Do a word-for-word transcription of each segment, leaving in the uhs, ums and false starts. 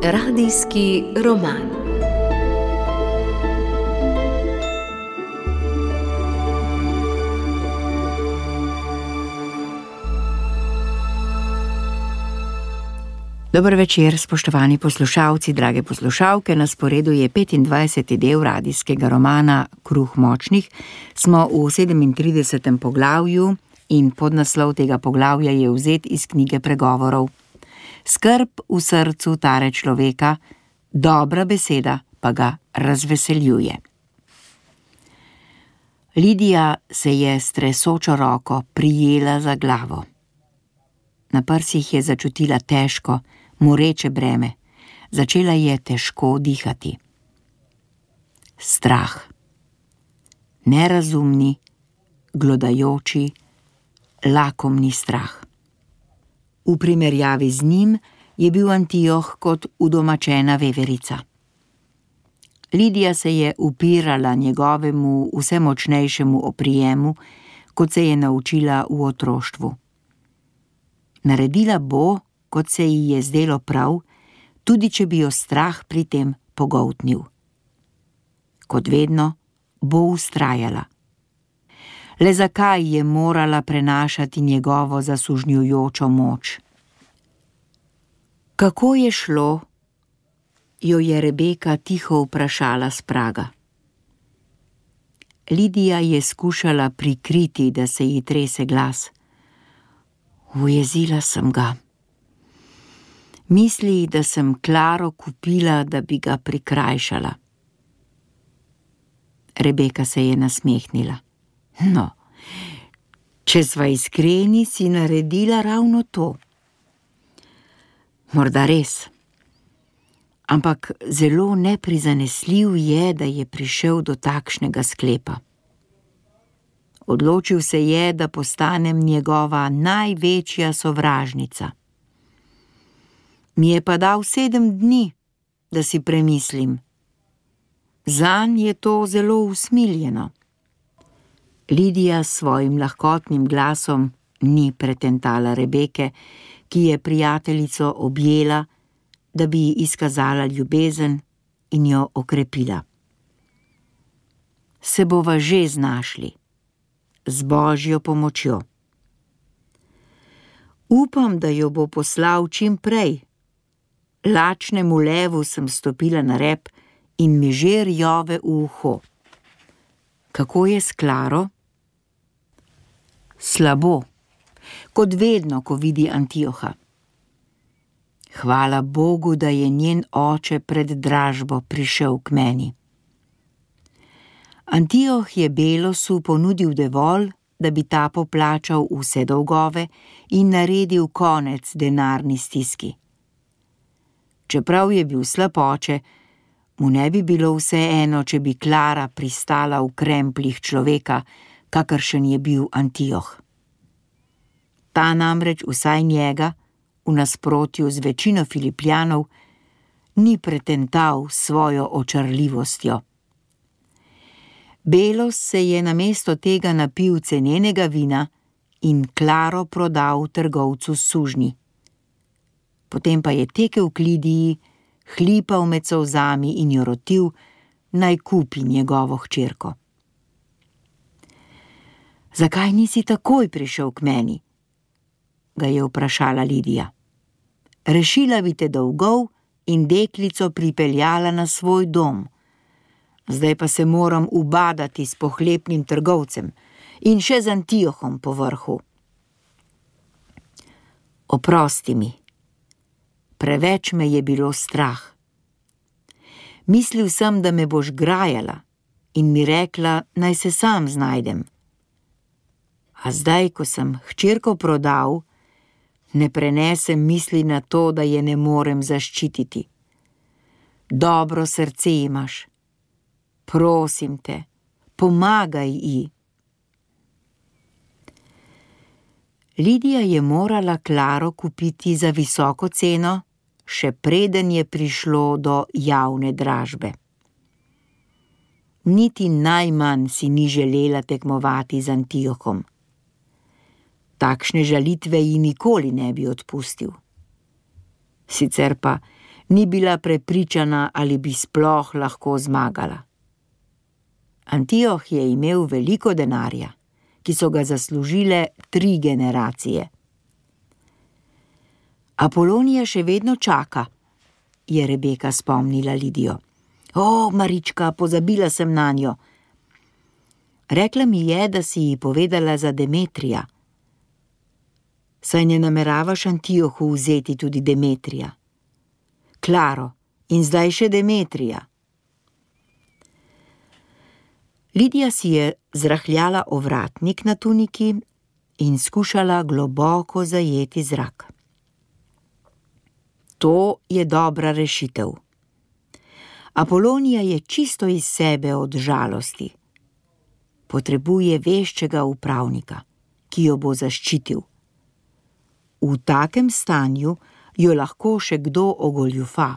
Radijski roman. Dober večer, spoštovani poslušalci, drage poslušalke. Na sporedu je petindvajseti del radijskega romana Kruh močnih. Smo v sedemintridesetem poglavju in podnaslov tega poglavja je vzet iz knjige Pregovorov. Skrb v srcu tare človeka, dobra beseda pa ga razveseljuje. Lidija se je s tresočo roko prijela za glavo. Na prsih je začutila težko, moreče breme. Začela je težko dihati. Strah. Nerazumni, glodajoči, lakomni strah. V primerjavi z njim je bil Antioh kot udomačena veverica. Lidija se je upirala njegovemu vsemočnejšemu oprijemu, kot se je naučila v otroštvu. Naredila bo, kot se ji je zdelo prav, tudi če bi jo strah pri tem pogoltnil. Kot vedno bo vztrajala. Le zakaj je morala prenašati njegovo zasužnjujočo moč? Kako je šlo, jo je Rebeka tiho vprašala s praga. Lidija je skušala prikriti, da se ji trese glas. Ujezila sem ga. Misli, da sem Klaro kupila, da bi ga prikrajšala. Rebeka se je nasmehnila. No, če sva iskreni, si naredila ravno to. Morda res. Ampak zelo neprizanesljiv je, da je prišel do takšnega sklepa. Odločil se je, da postanem njegova največja sovražnica. Mi je pa dal sedem dni, da si premislim. Zanj je to zelo usmiljeno. Lidija s svojim lahkotnim glasom ni pretentala Rebeke, ki je prijateljico objela, da bi ji izkazala ljubezen in jo okrepila. Se bova že znašli. Z Božjo pomočjo. Upam, da jo bo poslal čim prej. Lačnemu levu sem stopila na rep in mi že rjove v uho. Kako je s Klaro? Slabo, kot vedno, ko vidi Antioha. Hvala Bogu, da je njen oče pred dražbo prišel k meni. Antioh je Belosu ponudil dovolj, da bi ta poplačal vse dolgove in naredil konec denarni stiski. Čeprav je bil slab oče, mu ne bi bilo vseeno, če bi Klara pristala v krempljih človeka, kakršen je bil Antioh. Ta namreč vsaj njega, v nasprotju z večino Filipljanov, ni pretental svojo očarljivostjo. Belos se je namesto tega napil cenenega vina in Klaro prodal trgovcu s sužnji. Potem pa je tekel k Lidiji, hlipal med solzami in jo rotil, naj kupi njegovo hčerko. Zakaj nisi takoj prišel k meni? Ga je vprašala Lidija. Rešila bi te dolgov in deklico pripeljala na svoj dom. Zdaj pa se moram ubadati s pohlepnim trgovcem in še z Antiohom po vrhu. Oprosti mi. Preveč me je bilo strah. Mislil sem, da me boš grajala in mi rekla, naj se sam znajdem. A zdaj, ko sem hčerko prodal, ne prenesem misli na to, da je ne morem zaščititi. Dobro srce imaš. Prosim te, pomagaj ji. Lidija je morala Klaro kupiti za visoko ceno, še preden je prišlo do javne dražbe. Niti najmanj si ni želela tekmovati z Antiohom. Takšne žalitve ji nikoli ne bi odpustil. Sicer pa Ni bila prepričana, ali bi sploh lahko zmagala. Antioh je imel veliko denarja, ki so ga zaslužile tri generacije. Apolonija še vedno čaka, je Rebeka spomnila Lidijo. O, Marička, pozabila sem nanjo. Rekla mi je, da si ji povedala za Demetrija. Saj ne nameravaš Antiohu vzeti tudi Demetrija. Klaro, in zdaj še Demetrija. Lidija si je zrahljala ovratnik na tuniki in skušala globoko zajeti zrak. To je dobra rešitev. Apolonija je čisto iz sebe od žalosti. Potrebuje veščega upravnika, ki jo bo zaščitil. V takem stanju jo lahko še kdo ogoljufa.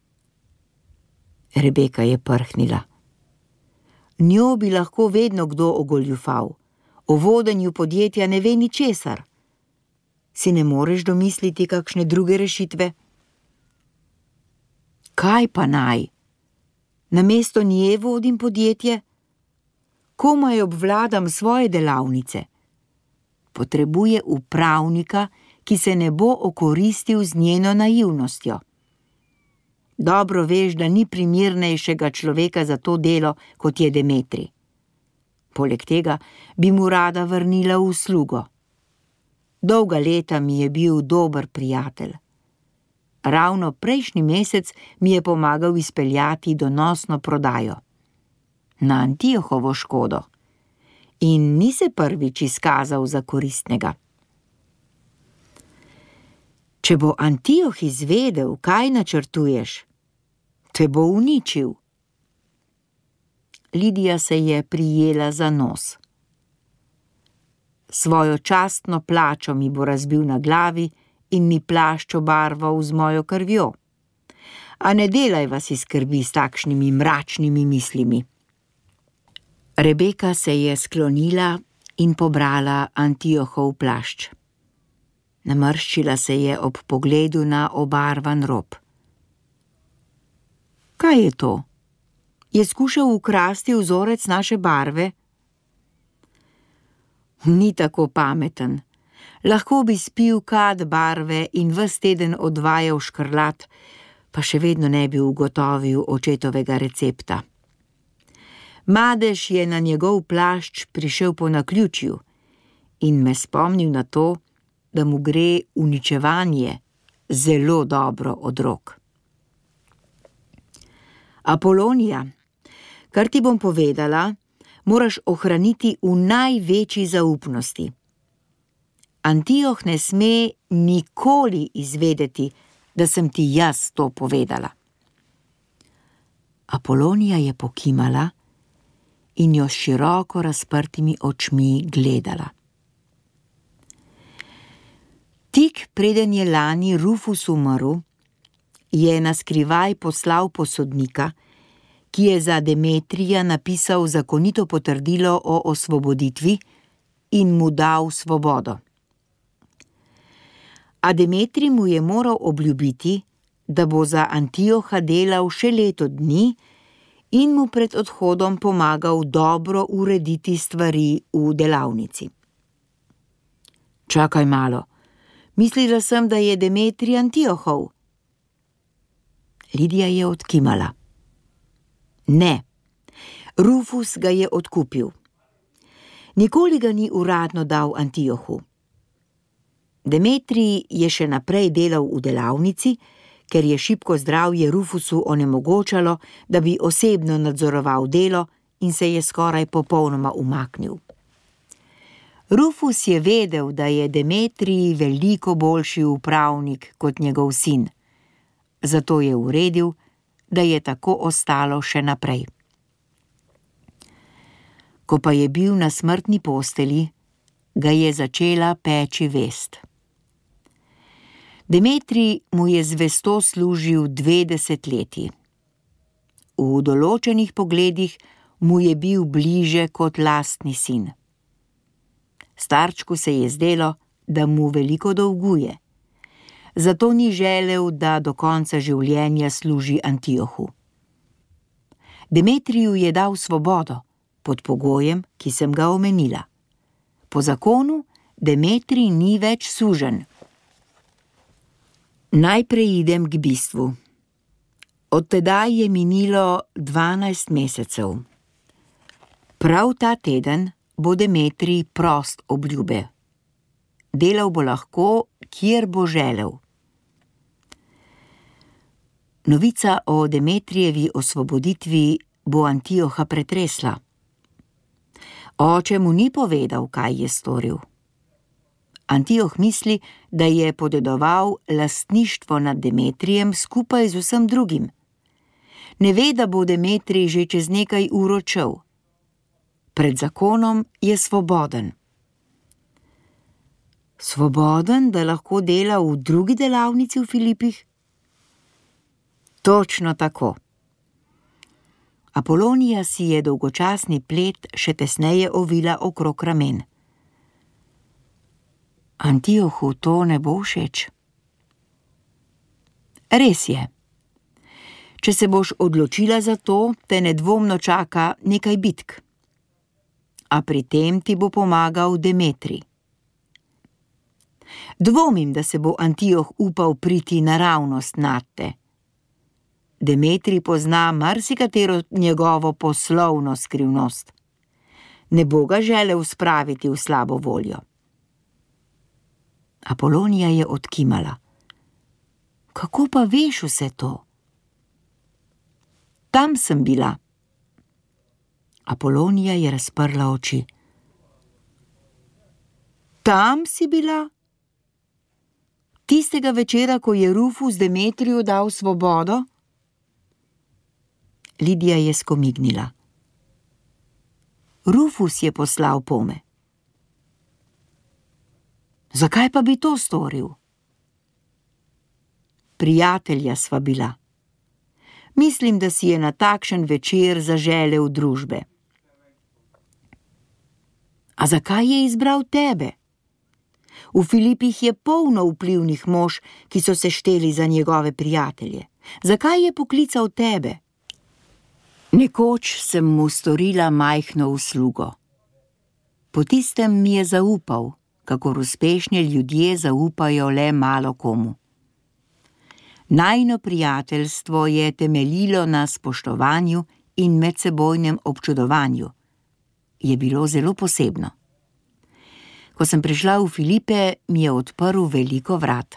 Rebeka je prhnila. Njo bi lahko vedno kdo ogoljufal. O vodenju podjetja ne ve ničesar. Si ne moreš domisliti kakšne druge rešitve? Kaj pa naj? Namesto nje vodim podjetje? Komaj obvladam svoje delavnice. Potrebuje upravnika, ki se ne bo okoristil z njeno naivnostjo. Dobro veš, da ni primernejšega človeka za to delo, kot je Demetrij. Poleg tega bi mu rada vrnila uslugo. Dolga leta mi je bil dober prijatelj. Ravno prejšnji mesec mi je pomagal izpeljati donosno prodajo. Na Antiohovo škodo. In ni se prvič izkazal za koristnega. Če bo Antioh izvedel, kaj načrtuješ, te bo uničil. Lidija se je prijela za nos. Svojo častno plačo mi bo razbil na glavi in mi plašč obarval z mojo krvjo. A ne delajva si skrbi s takšnimi mračnimi mislimi. Rebeka se je sklonila in pobrala Antiohov plašč. Namrščila se je ob pogledu na obarvan rob. Kaj je to? Je skušal ukrasti vzorec naše barve? Ni tako pameten. Lahko bi spil kad barve in ves teden odvajal škrlat, pa še vedno ne bi ugotovil očetovega recepta. Madež je na njegov plašč prišel po naključju in me spomnil na to, da mu gre uničevanje zelo dobro od rok. Apolonija, kar ti bom povedala, moraš ohraniti v največji zaupnosti. Antioh ne sme nikoli izvedeti, da sem ti jaz to povedala. Apolonija je pokimala in jo s široko razprtimi očmi gledala. Tik preden je lani Rufus umrl, je naskrivaj poslal posodnika, ki je za Demetrija napisal zakonito potrdilo o osvoboditvi in mu dal svobodo. A Demetrij mu je moral obljubiti, da bo za Antioha delal še leto dni in mu pred odhodom pomagal dobro urediti stvari v delavnici. Čakaj malo, mislila sem, da je Demetrij Antiohov. Lidija je odkimala. Ne, Rufus ga je odkupil. Nikoli ga ni uradno dal Antiohu. Demetrij je še naprej delal v delavnici, ker je šibko zdravje Rufusu onemogočalo, da bi osebno nadzoroval delo in se je skoraj popolnoma umaknil. Rufus je vedel, da je Demetrij veliko boljši upravnik kot njegov sin. Zato je uredil, da je tako ostalo še naprej. Ko pa je bil na smrtni posteli, ga je začela peči vest. Demetrij mu je zvesto služil dve desetletji. V določenih pogledih mu je bil bliže kot lastni sin. Starčku se je zdelo, da mu veliko dolguje. zato ni želel, da do konca življenja služi Antiohu. Demetriju je dal svobodo, pod pogojem, ki sem ga omenila. Po zakonu Demetrij ni več suženj. Najprej idem k bistvu. Od tedaj je minilo dvanajst mesecev. Prav ta teden bo Demetrij prost obljube. Delal bo lahko, kjer bo želel. Novica o Demetrijevi osvoboditvi bo Antioha pretresla. Oče mu ni povedal, kaj je storil. Antioh misli, da je podedoval lastništvo nad Demetrijem skupaj z vsem drugim. Ne ve, da bo Demetrij že čez nekaj ur odšel. Pred zakonom je svoboden. Svoboden, da lahko dela v drugi delavnici v Filipih? Točno tako. Apolonija si je dolgočasni plet še tesneje ovila okrog ramen. Antiohu to ne bo všeč. Res je. Če se boš odločila za to, te nedvomno čaka nekaj bitk. A pri tem ti bo pomagal Demetrij. Dvomim, da se bo Antioh upal priti naravnost nadte. Demetrij pozna marsikatero njegovo poslovno skrivnost. Ne bo ga želel spraviti v slabo voljo. Apolonija je odkimala. Kako pa veš vse to? Tam sem bila. Apolonija je razprla oči. Tam si bila? Tistega večera, ko je Rufus Demetriju dal svobodo? Lidija je skomignila. Rufus je poslal pome. Zakaj pa bi to storil? Prijatelja sva bila. Mislim, da si je na takšen večer zaželel družbe. A zakaj je izbral tebe? V Filipih je polno vplivnih mož, ki so se šteli za njegove prijatelje. Zakaj je poklical tebe? Nekoč sem mu storila majhno uslugo. Po tistem mi je zaupal, kakor uspešni ljudje zaupajo le malo komu. Najino prijateljstvo je temeljilo na spoštovanju in medsebojnem občudovanju. Je bilo zelo posebno. Ko sem prišla v Filipe, mi je odprl veliko vrat.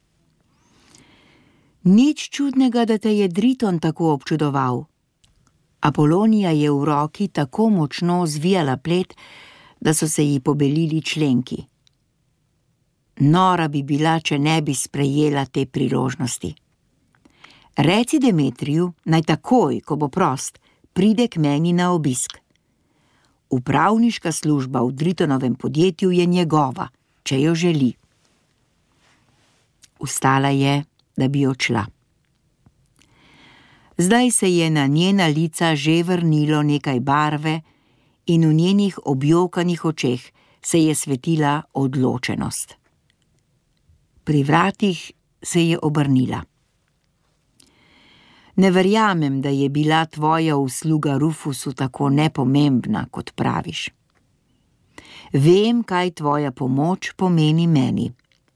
Nič čudnega, da te je Driton tako občudoval. Apolonija je v roki tako močno zvijala plet, da so se ji pobelili členki. Nora bi bila, če ne bi sprejela te priložnosti. Reci Demetriju, naj takoj, ko bo prost, pride k meni na obisk. Upravniška služba v Dritonovem podjetju je njegova, če jo želi. Vstala je, da bi odšla. Zdaj se je na njena lica že vrnilo nekaj barve in v njenih objokanih očeh se je svetila odločenost. Pri vratih se je obrnila. Ne verjamem, da je bila tvoja usluga Rufusu tako nepomembna, kot praviš. Vem, kaj tvoja pomoč pomeni meni.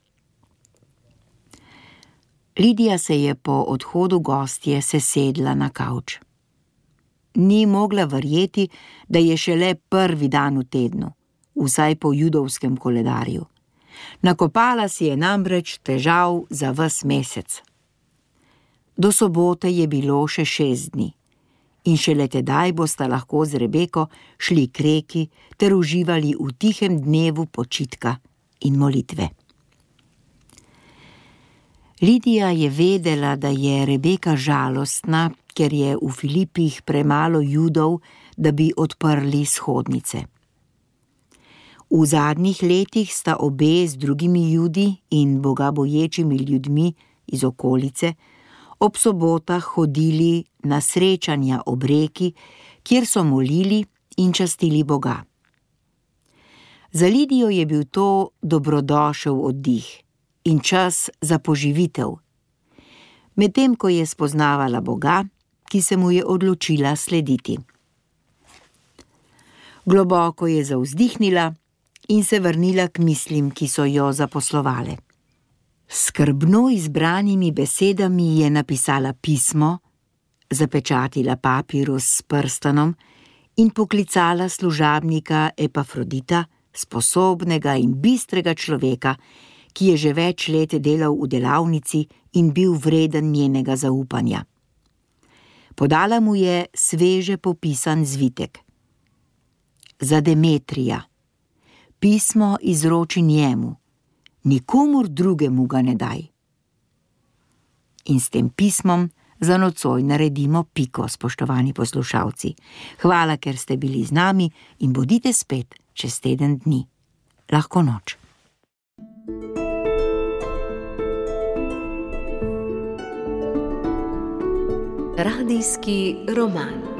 Lidija se je po odhodu gostje sesedla na kavč. Ni mogla verjeti, da je šele prvi dan v tednu, vsaj po judovskem koledarju. Nakopala si je namreč težav za ves mesec. Do sobote je bilo še šest dni in šele tedaj bosta lahko z Rebeko šli k reki ter uživali v tihem dnevu počitka in molitve. Lidija je vedela, da je Rebeka žalostna, ker je v Filipih premalo Judov, da bi odprli shodnice. V zadnjih letih sta obe z drugimi Judi in bogaboječimi ljudmi iz okolice ob sobotah hodili na srečanja ob reki, kjer so molili in častili Boga. Za Lidijo je bil to dobrodošel oddih in čas za poživitev, medtem ko je spoznavala Boga, ki se mu je odločila slediti. Globoko je zavzdihnila in se vrnila k mislim, ki so jo zaposlovale. Skrbno izbranimi besedami je napisala pismo, zapečatila papirus s prstanom in poklicala služabnika Epafrodita, sposobnega in bistrega človeka, ki je že več let delal v delavnici in bil vreden njenega zaupanja. Podala mu je sveže popisan zvitek. Za Demetrija. Pismo izroči njemu, nikomur drugemu ga ne daj. In s tem pismom za nocoj naredimo piko, spoštovani poslušalci. Hvala, ker ste bili z nami in bodite spet čez teden dni. Lahko noč. Radijski roman.